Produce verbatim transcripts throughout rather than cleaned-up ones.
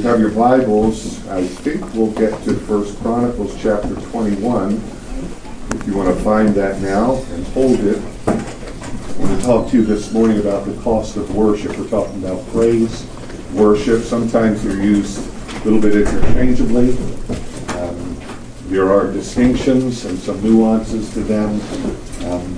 you have your Bibles, I think we'll get to First Chronicles chapter twenty-one, if you want to find that now and hold it. I want to talk to you this morning about the cost of worship. We're talking about praise, worship. Sometimes they're used a little bit interchangeably. Um, there are distinctions and some nuances to them. Um,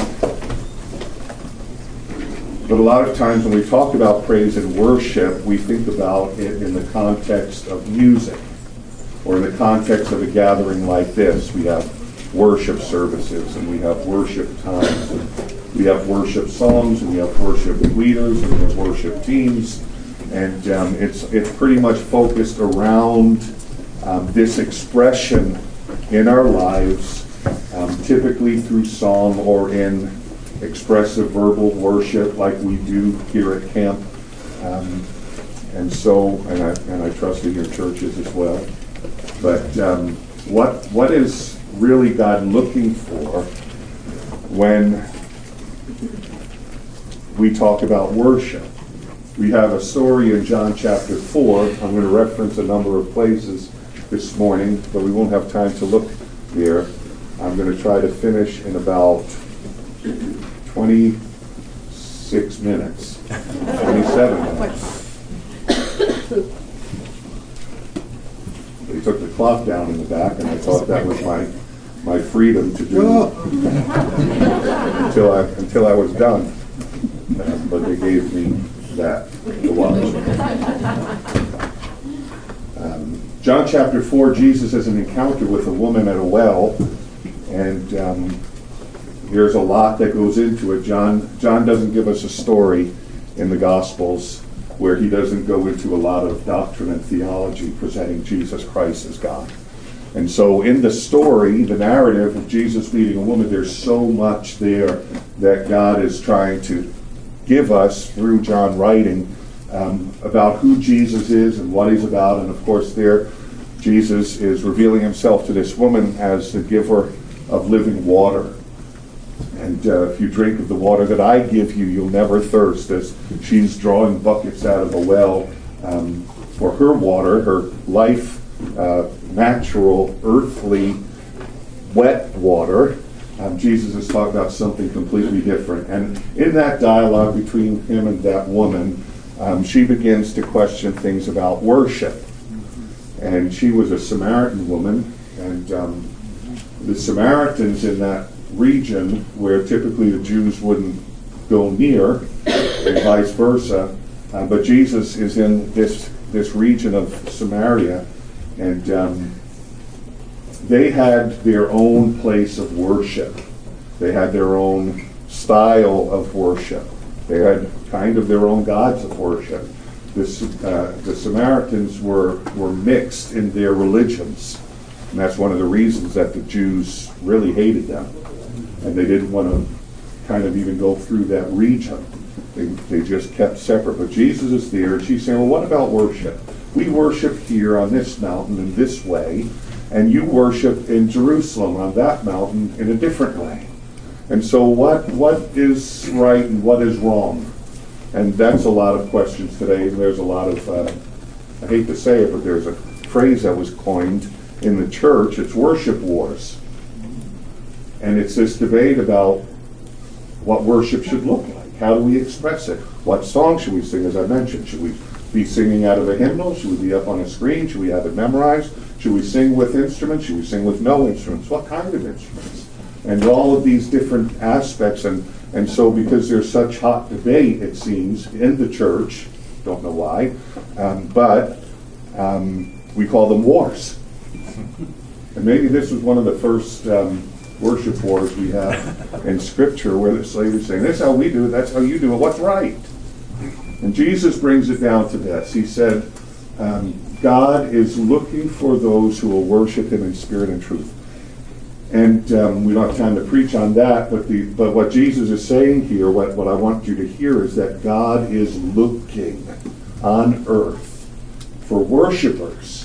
But a lot of times when we talk about praise and worship, we think about it in the context of music, or in the context of a gathering like this. We have worship services, and we have worship times, and we have worship songs, and we have worship leaders, and we have worship teams, and um, it's it's pretty much focused around um, this expression in our lives, um, typically through song or in expressive verbal worship like we do here at camp, um, and so and I and I trust in your churches as well. But um, what what is really God looking for when we talk about worship? We have a story in John chapter four. I'm going to reference a number of places this morning, but we won't have time to look there. I'm going to try to finish in about twenty-six minutes, twenty-seven minutes. They took the clock down in the back, and I thought that was my my freedom to do until I until I was done. Uh, but they gave me that to watch. Um, John chapter four, Jesus has an encounter with a woman at a well, and um, there's a lot that goes into it. John John doesn't give us a story in the Gospels where he doesn't go into a lot of doctrine and theology presenting Jesus Christ as God. And so in the story, the narrative of Jesus meeting a woman, there's so much there that God is trying to give us through John writing um, about who Jesus is and what he's about. And of course there, Jesus is revealing himself to this woman as the giver of living water. And uh, if you drink of the water that I give you, you'll never thirst, as she's drawing buckets out of a well um, for her water, her life, uh, natural, earthly, wet water. Um, Jesus is talking about something completely different. And in that dialogue between him and that woman, um, she begins to question things about worship. And she was a Samaritan woman, and um, the Samaritans in that region where typically the Jews wouldn't go near, and vice versa. Uh, but Jesus is in this this region of Samaria, and um, they had their own place of worship. They had their own style of worship. They had kind of their own gods of worship. This, uh, the Samaritans were were mixed in their religions, and that's one of the reasons that the Jews really hated them. And they didn't want to kind of even go through that region. They, they just kept separate. But Jesus is there, and she's saying, well, what about worship? We worship here on this mountain in this way, and you worship in Jerusalem on that mountain in a different way. And so what what is right and what is wrong? And that's a lot of questions today. And there's a lot of, uh, I hate to say it, but there's a phrase that was coined in the church. It's worship wars. And it's this debate about what worship should look like. How do we express it? What song should we sing, as I mentioned? Should we be singing out of a hymnal? Should we be up on a screen? Should we have it memorized? Should we sing with instruments? Should we sing with no instruments? What kind of instruments? And all of these different aspects. And, and so because there's such hot debate, it seems, in the church, don't know why, um, but um, we call them wars. And maybe this was one of the first Um, worship wars we have in Scripture, where the slave is saying, that's how we do it, that's how you do it, what's right? And Jesus brings it down to this. He said, um, God is looking for those who will worship him in spirit and truth. And um, we don't have time to preach on that, but the but what Jesus is saying here, what, what I want you to hear is that God is looking on earth for worshipers.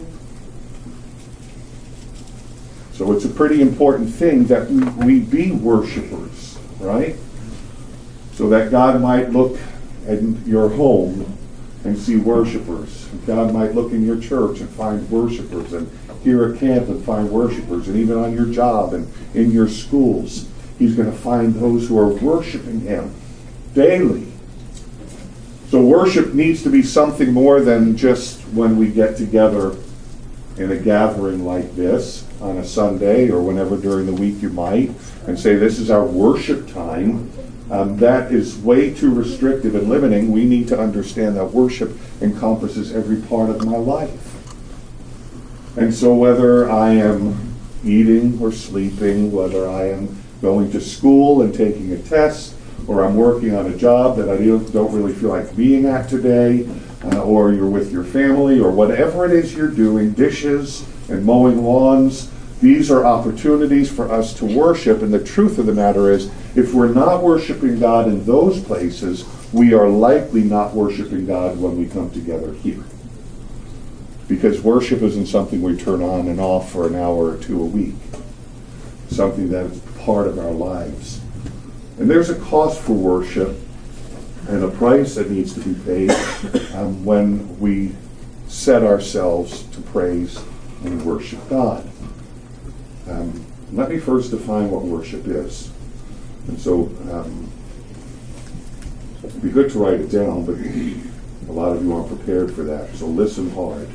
So it's a pretty important thing that we, we be worshipers, right? So that God might look at your home and see worshipers. God might look in your church and find worshipers, and here at camp and find worshipers, and even on your job and in your schools. He's going to find those who are worshiping him daily. So worship needs to be something more than just when we get together in a gathering like this on a Sunday or whenever during the week you might, and say this is our worship time. Um, that is way too restrictive and limiting. We need to understand that worship encompasses every part of my life. And so whether I am eating or sleeping, whether I am going to school and taking a test, or I'm working on a job that I don't really feel like being at today, uh, or you're with your family, or whatever it is you're doing, dishes and mowing lawns, these are opportunities for us to worship. And the truth of the matter is, if we're not worshiping God in those places, we are likely not worshiping God when we come together here. Because worship isn't something we turn on and off for an hour or two a week. Something that is part of our lives. And there's a cost for worship and a price that needs to be paid um, when we set ourselves to praise and worship God. Um, let me first define what worship is. And so um, it'd be good to write it down, but a lot of you aren't prepared for that. So listen hard.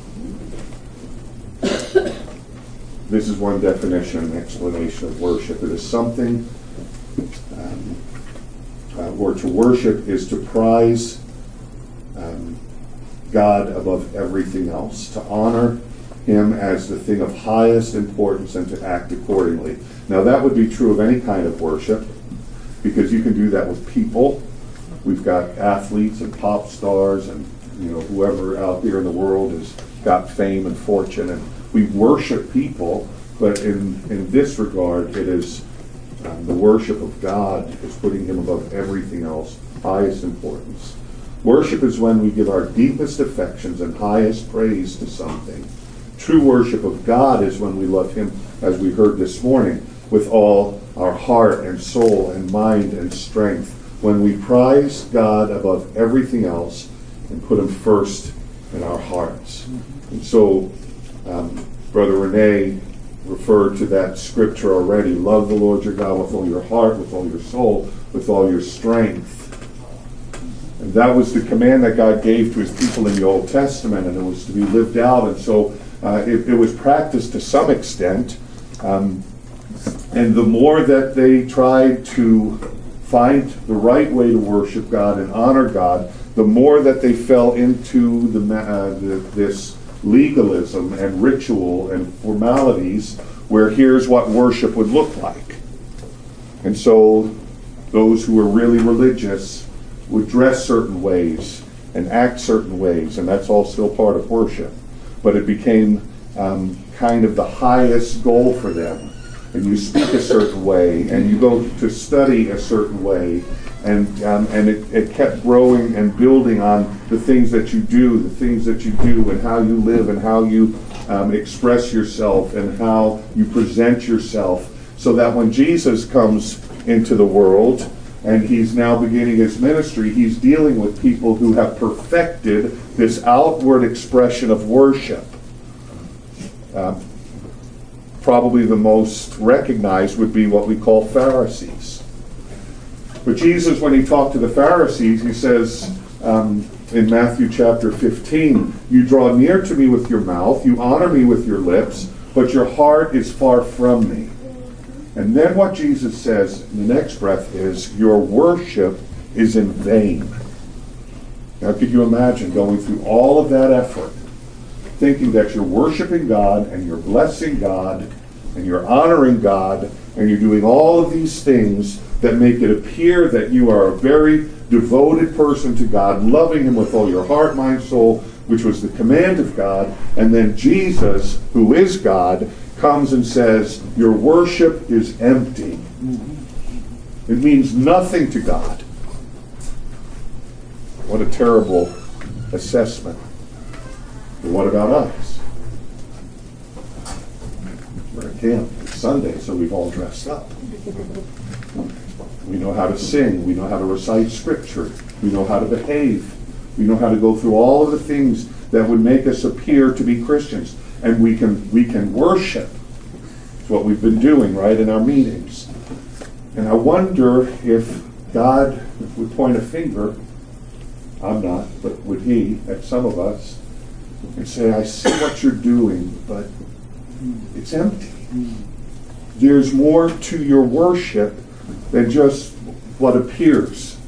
This is one definition and explanation of worship. It is something, um, uh, or to worship is to prize um, God above everything else, to honor him as the thing of highest importance and to act accordingly. Now that would be true of any kind of worship, because you can do that with people. We've got athletes and pop stars and you know whoever out there in the world has got fame and fortune, and we worship people, but in, in this regard it is um, the worship of God is putting him above everything else, highest importance. Worship is when we give our deepest affections and highest praise to something. True worship of God is when we love him, as we heard this morning, with all our heart and soul and mind and strength. When we prize God above everything else and put him first in our hearts. And so, um, Brother Rene referred to that scripture already. Love the Lord your God with all your heart, with all your soul, with all your strength. And that was the command that God gave to his people in the Old Testament, and it was to be lived out. And so uh, it, it was practiced to some extent. Um, and the more that they tried to find the right way to worship God and honor God, the more that they fell into the, uh, the this legalism and ritual and formalities, where here's what worship would look like. And so those who were really religious would dress certain ways and act certain ways, and that's all still part of worship. But it became um, kind of the highest goal for them. And you speak a certain way, and you go to study a certain way, and um, and it, it kept growing and building on the things that you do, the things that you do, and how you live, and how you um, express yourself, and how you present yourself, so that when Jesus comes into the world, and he's now beginning his ministry, he's dealing with people who have perfected this outward expression of worship. Uh, probably the most recognized would be what we call Pharisees. But Jesus, when he talked to the Pharisees, he says um, in Matthew chapter fifteen, you draw near to me with your mouth, you honor me with your lips, but your heart is far from me. And then what Jesus says in the next breath is, your worship is in vain. Now could you imagine going through all of that effort, thinking that you're worshiping God and you're blessing God and you're honoring God and you're doing all of these things that make it appear that you are a very devoted person to God, loving him with all your heart, mind, soul, which was the command of God, and then Jesus, who is God, comes and says, your worship is empty. It means nothing to God. What a terrible assessment. But what about us? We're at camp. It's Sunday, so we've all dressed up. We know how to sing. We know how to recite scripture. We know how to behave. We know how to go through all of the things that would make us appear to be Christians. And we can we can worship. It's what we've been doing, right, in our meetings. And I wonder if God would point a finger, I'm not, but would he, at some of us, and say, I see what you're doing, but it's empty. There's more to your worship than just what appears.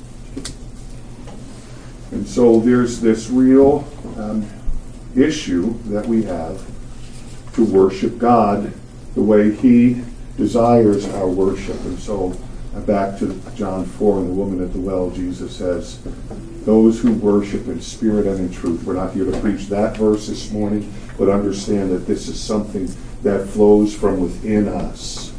And so there's this real um, issue that we have to worship God the way he desires our worship. And so uh, back to John four and the woman at the well, Jesus says, those who worship in spirit and in truth. We're not here to preach that verse this morning, but understand that this is something that flows from within us.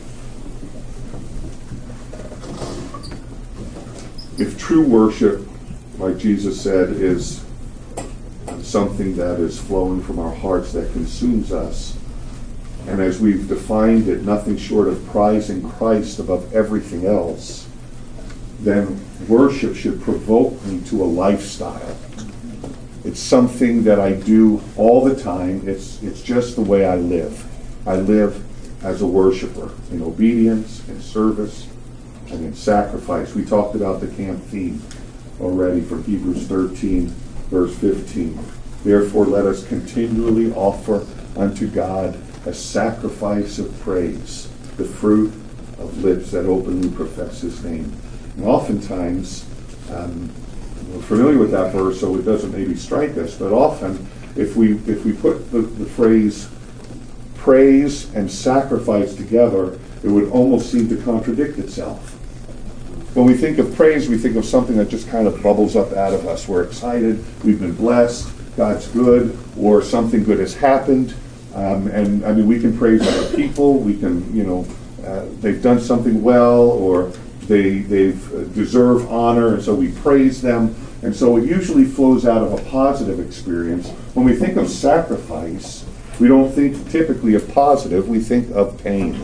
If true worship, like Jesus said, is something that is flowing from our hearts that consumes us, and as we've defined it, nothing short of prizing Christ above everything else, then worship should provoke me to a lifestyle. It's something that I do all the time. It's it's just the way I live. I live as a worshiper in obedience, in service, and in sacrifice. We talked about the camp theme already from Hebrews thirteen, verse fifteen. Therefore, let us continually offer unto God a sacrifice of praise, the fruit of lips that openly profess his name. And oftentimes, um, we're familiar with that verse, so it doesn't maybe strike us, but often, if we if we put the, the phrase praise and sacrifice together, it would almost seem to contradict itself. When we think of praise, we think of something that just kind of bubbles up out of us. We're excited, we've been blessed, God's good, or something good has happened. Um, and I mean, we can praise other people. We can, you know, uh, they've done something well, or they they've deserve honor, and so we praise them. And so it usually flows out of a positive experience. When we think of sacrifice, we don't think typically of positive. We think of pain.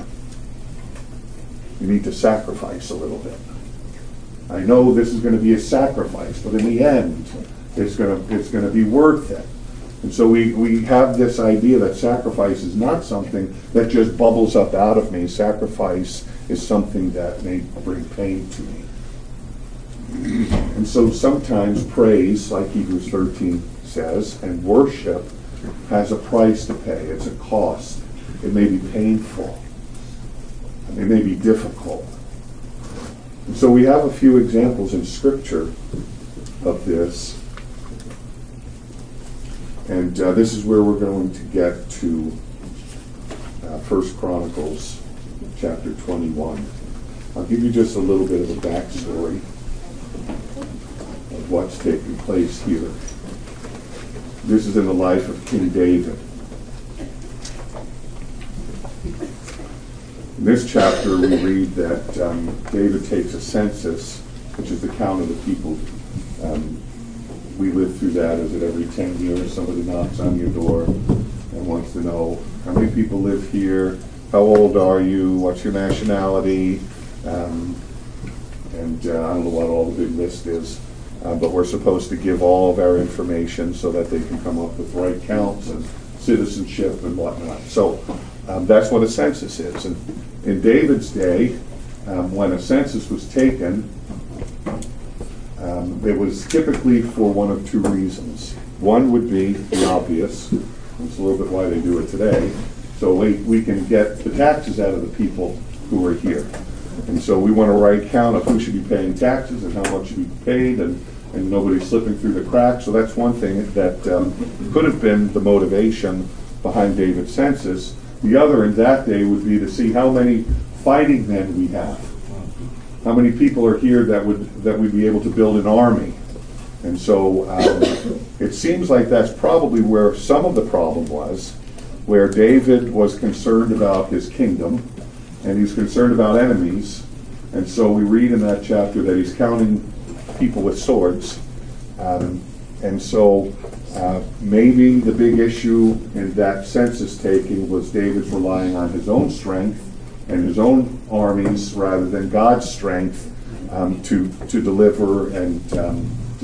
You need to sacrifice a little bit. I know this is going to be a sacrifice, but in the end, it's going to it's going to be worth it. And so we, we have this idea that sacrifice is not something that just bubbles up out of me. Sacrifice is something that may bring pain to me. And so sometimes praise, like Hebrews thirteen says, and worship has a price to pay. It's a cost. It may be painful. It may be difficult. And so we have a few examples in Scripture of this. And uh, this is where we're going to get to uh, First Chronicles chapter twenty-one. I'll give you just a little bit of a backstory of what's taking place here. This is in the life of King David. In this chapter, we read that um, David takes a census, which is the count of the people. Um, we live through that. Is it every ten years somebody knocks on your door and wants to know how many people live here, how old are you, what's your nationality, um, and uh, I don't know what all the big list is, uh, but we're supposed to give all of our information so that they can come up with right counts and citizenship and whatnot. So um, that's what a census is. And in David's day, um, when a census was taken, um, it was typically for one of two reasons. One would be the obvious. It's a little bit why they do it today. So we, we can get the taxes out of the people who are here. And so we want a right count of who should be paying taxes and how much should be paid, and, and nobody's slipping through the cracks. So that's one thing that um, could have been the motivation behind David's census. The other in that day would be to see how many fighting men we have. How many people are here that would that we'd be able to build an army. And so um, it seems like that's probably where some of the problem was, where David was concerned about his kingdom, and he's concerned about enemies. And so we read in that chapter that he's counting people with swords. Um, and so uh, maybe the big issue in that census taking was David's relying on his own strength and his own armies rather than God's strength um, to to deliver and um, to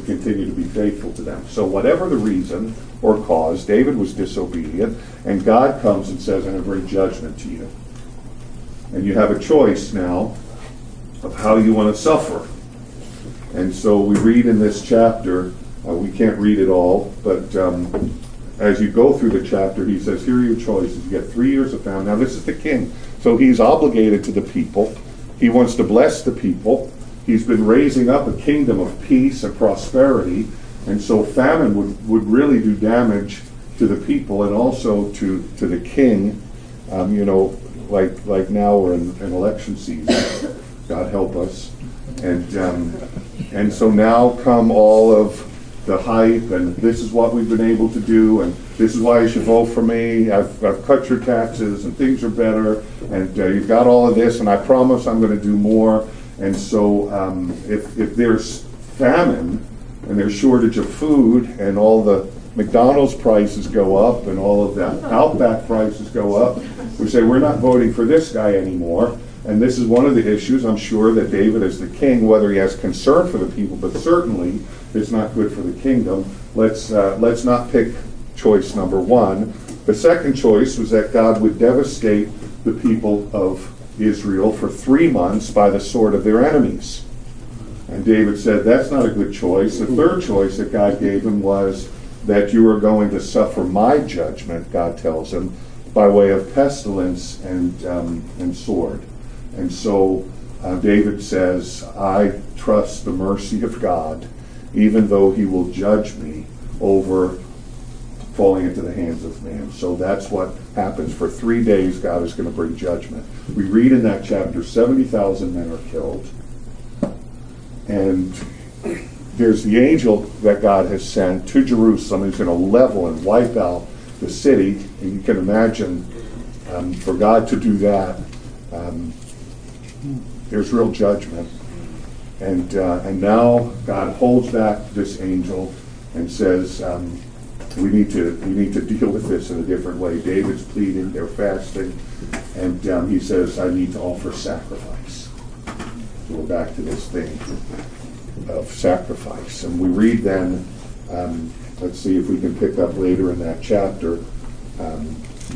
to continue to be faithful to them. So whatever the reason or cause, David was disobedient, and God comes and says, I'm going to bring judgment to you. And you have a choice now of how you want to suffer. And so we read in this chapter, uh, we can't read it all, but um, as you go through the chapter, he says, here are your choices. You get three years of famine. Now this is the king. So he's obligated to the people. He wants to bless the people. He's been raising up a kingdom of peace and prosperity. And so famine would, would really do damage to the people and also to, to the king. Um, you know, like like now we're in, in election season. God help us. And um, and so now come all of the hype, and this is what we've been able to do, and this is why you should vote for me. I've, I've cut your taxes, and things are better, and uh, you've got all of this, and I promise I'm going to do more. And so um, if, if there's famine, and there's shortage of food, and all the McDonald's prices go up, and all of the Outback prices go up, we say, we're not voting for this guy anymore. And this is one of the issues, I'm sure, that David as the king, whether he has concern for the people, but certainly it's not good for the kingdom. Let's uh, let's not pick choice number one. The second choice was that God would devastate the people of Israel for three months by the sword of their enemies. And David said, that's not a good choice. The third choice that God gave him was that you are going to suffer my judgment, God tells him, by way of pestilence and um, and sword. And so uh, David says, I trust the mercy of God, even though he will judge me over falling into the hands of man. So that's what happens. For three days, God is going to bring judgment. We read in that chapter, seventy thousand men are killed. And there's the angel that God has sent to Jerusalem who's going to level and wipe out the city. And you can imagine, um, for God to do that, um, there's real judgment. And uh, and now God holds back this angel and says, um, we need to we need to deal with this in a different way. David's pleading, they're fasting, and um, he says, I need to offer sacrifice. So we're back to this thing of sacrifice. And we read then, um, let's see if we can pick up later in that chapter. Um,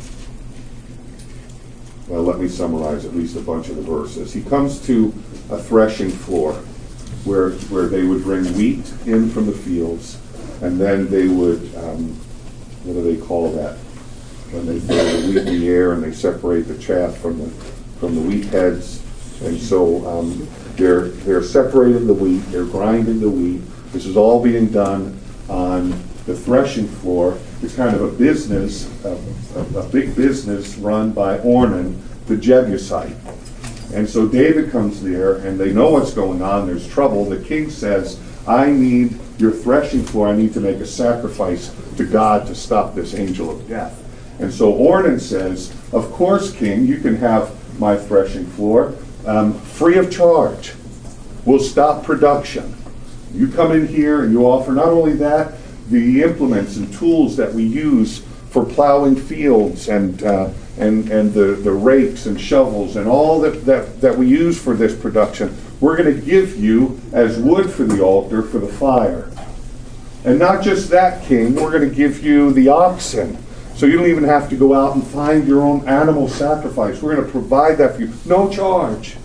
well, let me summarize at least a bunch of the verses. He comes to a threshing floor where where they would bring wheat in from the fields, and then they would, um, what do they call that? When they throw the wheat in the air and they separate the chaff from the from the wheat heads. And so um, they're they're separating the wheat, they're grinding the wheat. This is all being done on the threshing floor. It's kind of a business, a, a, a big business run by Ornan, the Jebusite. And so David comes there, and they know what's going on. There's trouble. The king says, I need your threshing floor. I need to make a sacrifice to God to stop this angel of death. And so Ornan says, of course, king, you can have my threshing floor um, free of charge. We'll stop production. You come in here and you offer not only that, the implements and tools that we use for plowing fields and uh, and and the, the rakes and shovels and all that, that, that we use for this production, we're going to give you as wood for the altar for the fire. And not just that, king, we're going to give you the oxen. So you don't even have to go out and find your own animal sacrifice. We're going to provide that for you. No charge.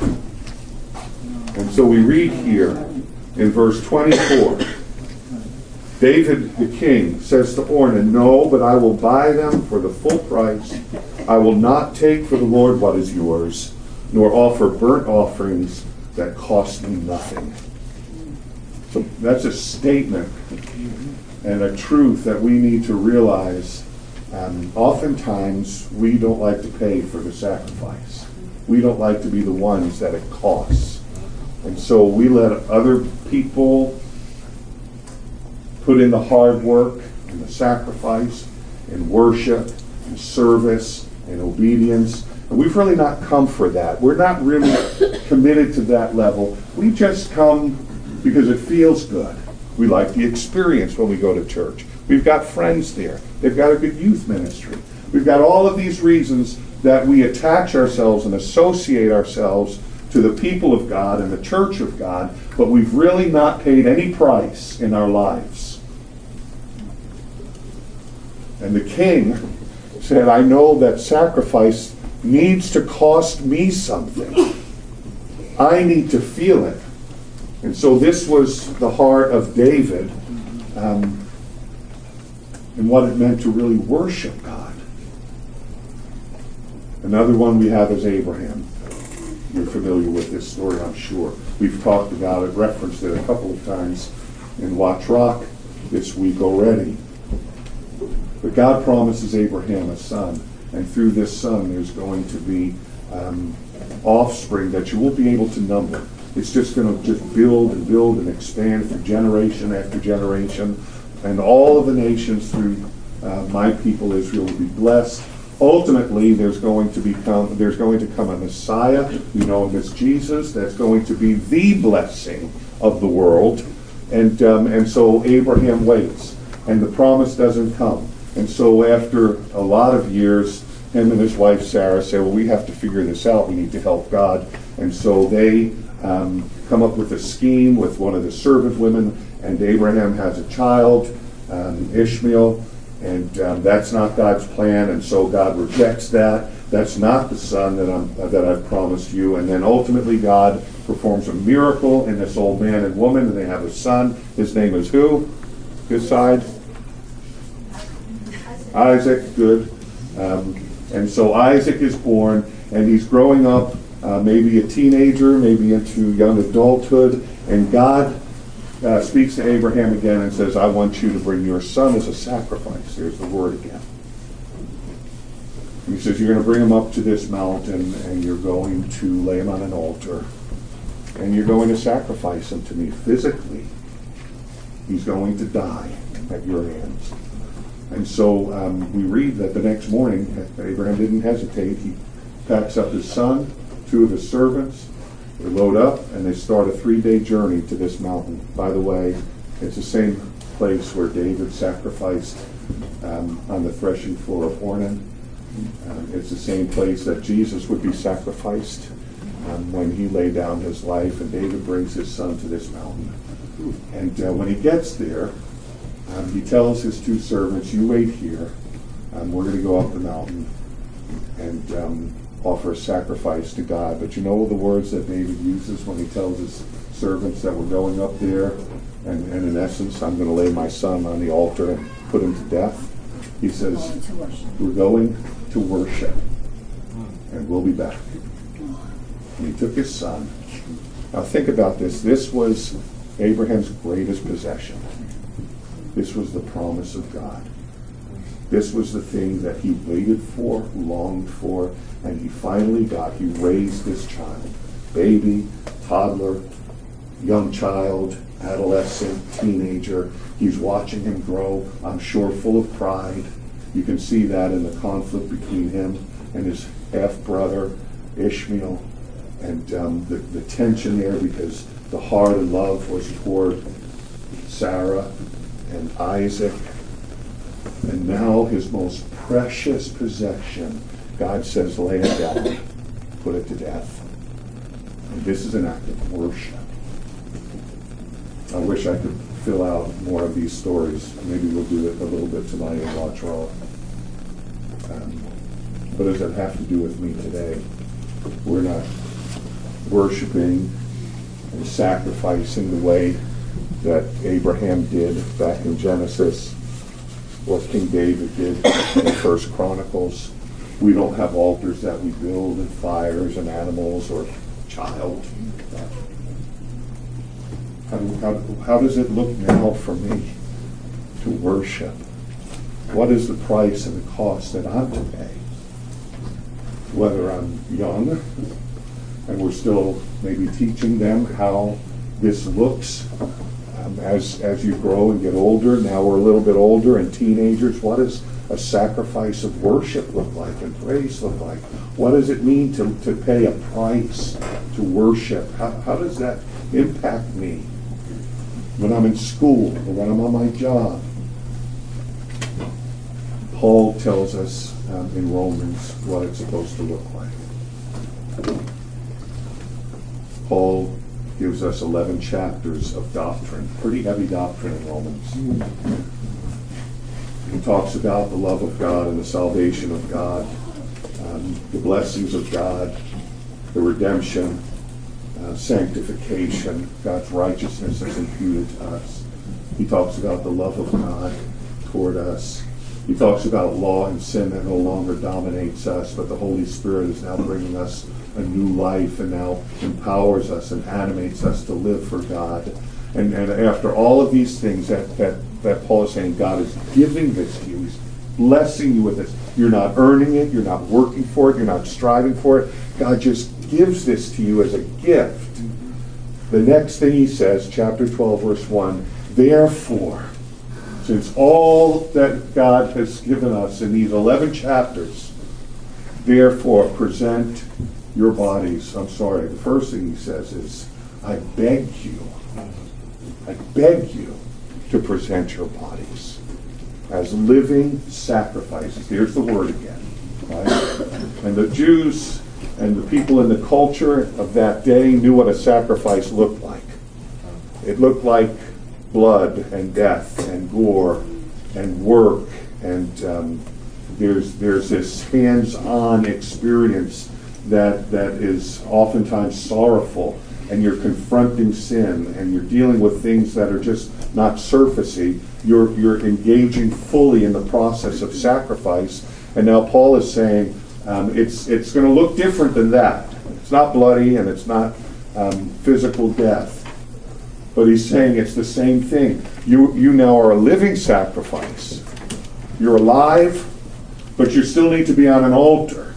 And so we read here in verse twenty-four, David the king says to Ornan, no, but I will buy them for the full price. I will not take for the Lord what is yours, nor offer burnt offerings that cost me nothing. So that's a statement and a truth that we need to realize. Um, oftentimes, we don't like to pay for the sacrifice. We don't like to be the ones that it costs. And so we let other people put in the hard work and the sacrifice and worship and service and obedience. And we've really not come for that. We're not really committed to that level. We just come because it feels good. We like the experience when we go to church. We've got friends there. They've got a good youth ministry. We've got all of these reasons that we attach ourselves and associate ourselves to the people of God and the church of God, but we've really not paid any price in our lives. And the king said, I know that sacrifice needs to cost me something. I need to feel it. And so this was the heart of David, um, and what it meant to really worship God. Another one we have is Abraham. You're familiar with this story, I'm sure. We've talked about it, referenced it a couple of times in Watch Rock this week already. But God promises Abraham a son, and through this son there's going to be um, offspring that you won't be able to number. It's just going to just build and build and expand for generation after generation. And all of the nations through uh, my people Israel will be blessed. Ultimately, there's going to become there's going to come a Messiah. We know him as Jesus. That's going to be the blessing of the world. And um, and so Abraham waits, and the promise doesn't come. And so after a lot of years, him and his wife Sarah say, well, we have to figure this out. We need to help God. And so they um, come up with a scheme with one of the servant women, and Abraham has a child, um, Ishmael, and um, that's not God's plan, and so God rejects that. That's not the son that I'm uh, that I've promised you. And then ultimately God performs a miracle in this old man and woman, and they have a son. His name is who? His side? Isaac. Good. Um, and so Isaac is born, and he's growing up, uh, maybe a teenager, maybe into young adulthood, and God Uh, speaks to Abraham again and says, I want you to bring your son as a sacrifice. There's the word again. And he says, you're going to bring him up to this mountain, and you're going to lay him on an altar, and you're going to sacrifice him to me physically. He's going to die at your hands. And so um, we read that the next morning, Abraham didn't hesitate. He packs up his son, two of his servants. They load up, and they start a three-day journey to this mountain. By the way, it's the same place where David sacrificed um, on the threshing floor of Ornan. Um, it's the same place that Jesus would be sacrificed um, when he laid down his life, and David brings his son to this mountain. And uh, when he gets there, um, he tells his two servants, you wait here. Um, we're going to go up the mountain and um, offer a sacrifice to God. But you know the words that David uses when he tells his servants that we're going up there, and, and in essence, I'm going to lay my son on the altar and put him to death. He says, we're going to worship, and we'll be back. And he took his son. Now think about this. This was Abraham's greatest possession. This was the promise of God. This was the thing that he waited for, longed for, and he finally got. He raised this child, baby, toddler, young child, adolescent, teenager. He's watching him grow, I'm sure full of pride. You can see that in the conflict between him and his half-brother, Ishmael, and um, the, the tension there, because the heart and love was toward Sarah and Isaac. And now his most precious possession, God says, lay it down, put it to death. And this is an act of worship. I wish I could fill out more of these stories. Maybe we'll do it a little bit tonight in Watch Raw. Um, what does that have to do with me today? We're not worshiping and sacrificing the way that Abraham did back in Genesis, what King David did in First Chronicles. We don't have altars that we build and fires and animals or child. How, how, how does it look now for me to worship? What is the price and the cost that I'm to pay? Whether I'm young and we're still maybe teaching them how this looks um, as, as you grow and get older. Now we're a little bit older and teenagers. What does a sacrifice of worship look like and praise look like? What does it mean to, to pay a price to worship? How, how does that impact me when I'm in school or when I'm on my job? Paul tells us um, in Romans what it's supposed to look like. Paul gives us eleven chapters of doctrine, pretty heavy doctrine in Romans. He talks about the love of God and the salvation of God, um, the blessings of God, the redemption, uh, sanctification, God's righteousness that's imputed to us. He talks about the love of God toward us. He talks about law and sin that no longer dominates us, but the Holy Spirit is now bringing us a new life and now empowers us and animates us to live for God. And, and after all of these things that, that, that Paul is saying, God is giving this to you. He's blessing you with this. You're not earning it. You're not working for it. You're not striving for it. God just gives this to you as a gift. The next thing he says, chapter twelve, verse one, therefore, since all that God has given us in these eleven chapters, therefore present your bodies. I'm sorry, the first thing he says is, I beg you, I beg you to present your bodies as living sacrifices. Here's the word again. Right? And the Jews and the people in the culture of that day knew what a sacrifice looked like. It looked like blood and death and gore and work, and um, there's there's this hands-on experience that that is oftentimes sorrowful, and you're confronting sin and you're dealing with things that are just not surfacey. You're you're engaging fully in the process of sacrifice. And now Paul is saying um, it's it's going to look different than that. It's not bloody and it's not um, physical death. But he's saying it's the same thing. You you now are a living sacrifice. You're alive, but you still need to be on an altar.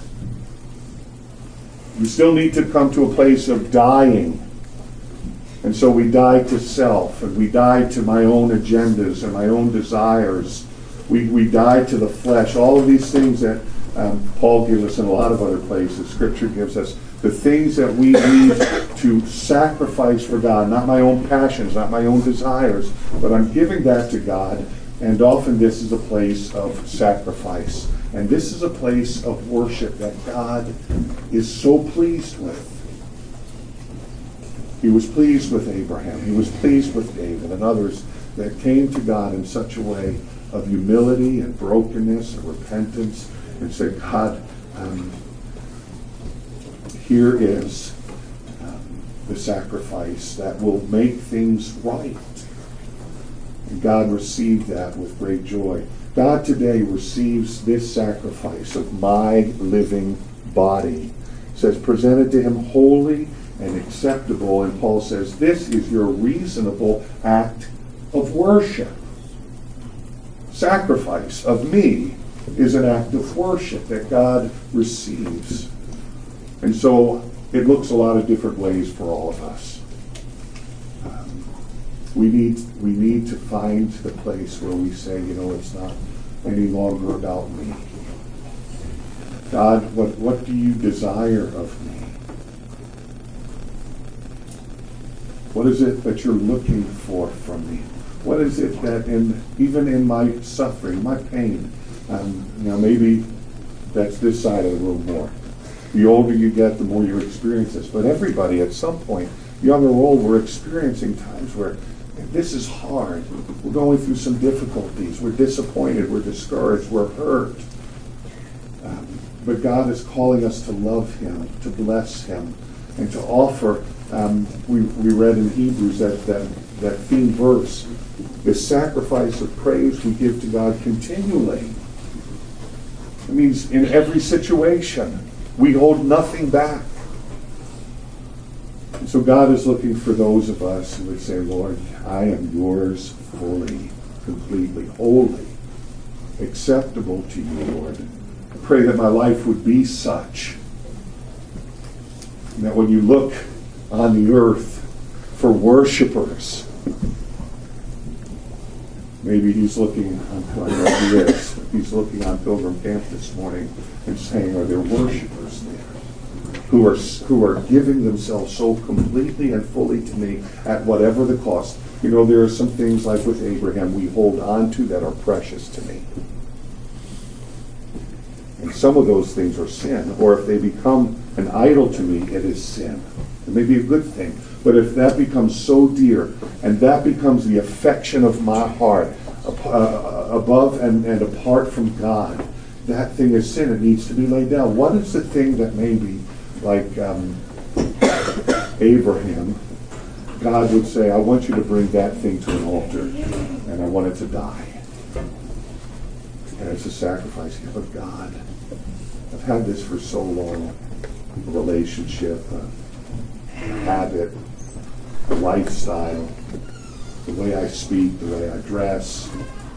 You still need to come to a place of dying. And so we die to self, and we die to my own agendas and my own desires. We we die to the flesh. All of these things that um, Paul gives us in a lot of other places, Scripture gives us. The things that we need to sacrifice for God, not my own passions, not my own desires, but I'm giving that to God, and often this is a place of sacrifice. And this is a place of worship that God is so pleased with. He was pleased with Abraham. He was pleased with David and others that came to God in such a way of humility and brokenness and repentance and said, God, um, here is um, the sacrifice that will make things right. And God received that with great joy. God today receives this sacrifice of my living body. It says, presented to him holy and acceptable. And Paul says, this is your reasonable act of worship. Sacrifice of me is an act of worship that God receives. And so it looks a lot of different ways for all of us. Um, we need we need to find the place where we say, you know, it's not any longer about me. God, what, what do you desire of me? What is it that you're looking for from me? What is it that, in even in my suffering, my pain, um, you know, maybe that's this side of the room more. The older you get, the more you experience this. But everybody at some point, young or old, we're experiencing times where this is hard. We're going through some difficulties. We're disappointed. We're discouraged. We're hurt. Um, but God is calling us to love him, to bless him, and to offer. Um, we, we read in Hebrews that, that, that theme verse, the sacrifice of praise we give to God continually. It means in every situation. We hold nothing back. And so God is looking for those of us who would say, Lord, I am yours fully, completely, wholly, acceptable to you, Lord. I pray that my life would be such that when you look on the earth for worshipers, maybe he's looking on, I know he is, he's looking on Pilgrim Camp this morning and saying, are there worshipers there who are who are giving themselves so completely and fully to me at whatever the cost? You know, there are some things like with Abraham we hold on to that are precious to me. And some of those things are sin, or if they become an idol to me, it is sin. It may be a good thing. But if that becomes so dear, and that becomes the affection of my heart, uh, above and, and apart from God, that thing is sin. It needs to be laid down. What is the thing that maybe, like um, Abraham, God would say, I want you to bring that thing to an altar, and I want it to die. And it's a sacrifice. Yeah, but God, I've had this for so long. A relationship, a habit, a lifestyle, the way I speak, the way I dress,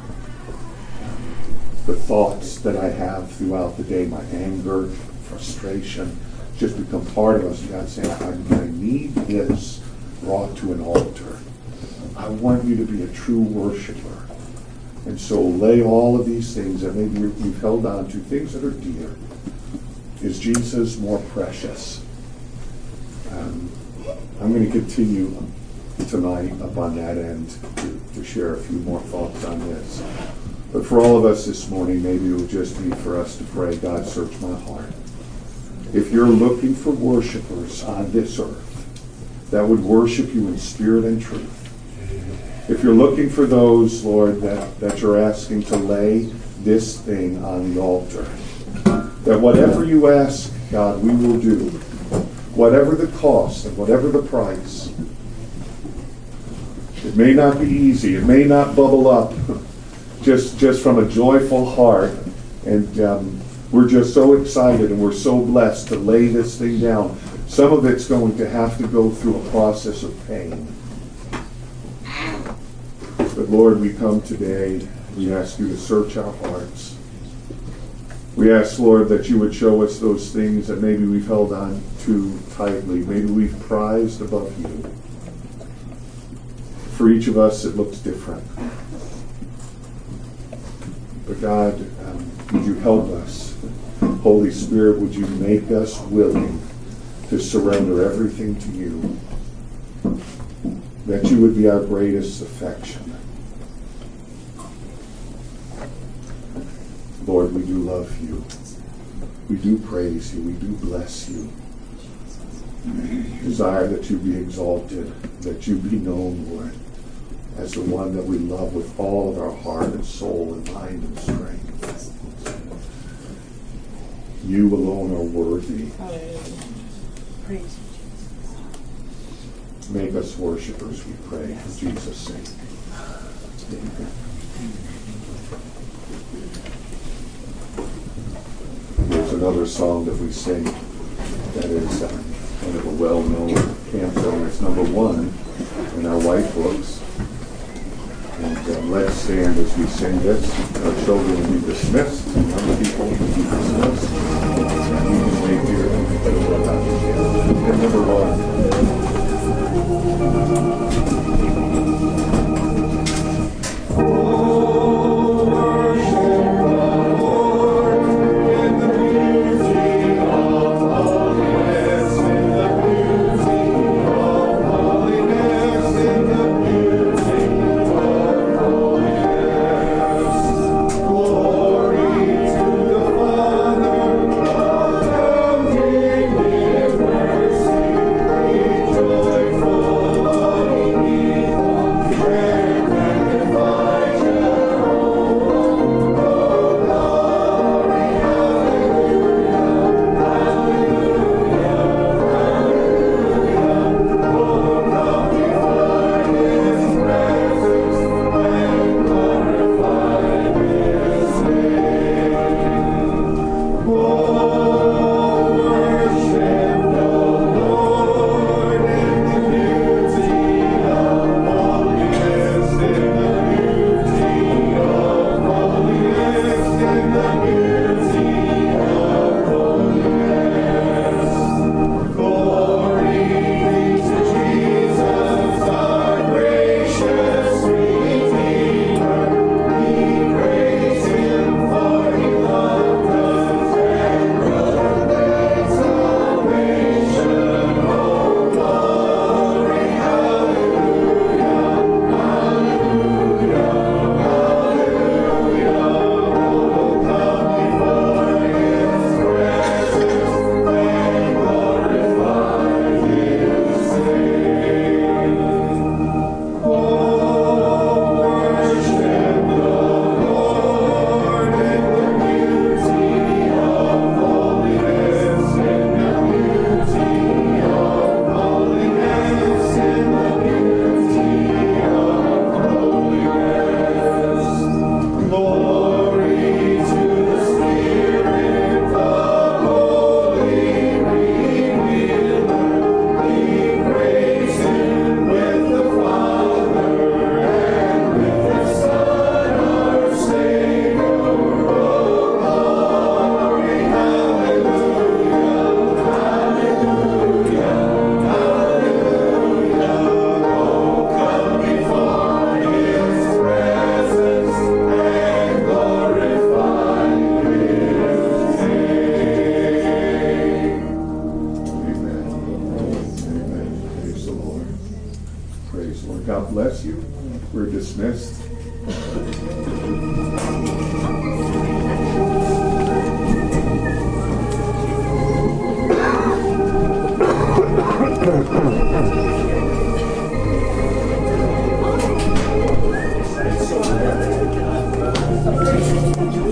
the thoughts that I have throughout the day, my anger, frustration, just become part of us. God saying, I, I need this brought to an altar. I want you to be a true worshiper. And so lay all of these things that maybe you've held on to, things that are dear. Is Jesus more precious? Um, I'm going to continue tonight up on that end to, to share a few more thoughts on this. But for all of us this morning, maybe it would just be for us to pray, God, search my heart. If you're looking for worshipers on this earth that would worship you in spirit and truth, if you're looking for those, Lord, that, that you're asking to lay this thing on the altar, that whatever you ask, God, we will do. Whatever the cost and whatever the price. It may not be easy. It may not bubble up just, just from a joyful heart. And um, we're just so excited and we're so blessed to lay this thing down. Some of it's going to have to go through a process of pain. But Lord, we come today. We ask you to search our hearts. We ask, Lord, that you would show us those things that maybe we've held on too tightly. Maybe we've prized above you. For each of us, it looks different. But God, um, would you help us? Holy Spirit, would you make us willing to surrender everything to you? That you would be our greatest affection. Lord, we do love you. We do praise you. We do bless you. Desire that you be exalted, that you be known, Lord, as the one that we love with all of our heart and soul and mind and strength. You alone are worthy. Praise you. Make us worshipers, we pray, in Jesus' sake. Amen. There's another song that we sing that is uh, kind of a well-known camp song. It's number one in our white books. And uh, let's stand as we sing this. Our children will be dismissed. Other people will be dismissed. And we can wait here and number one. We're dismissed. Thank you.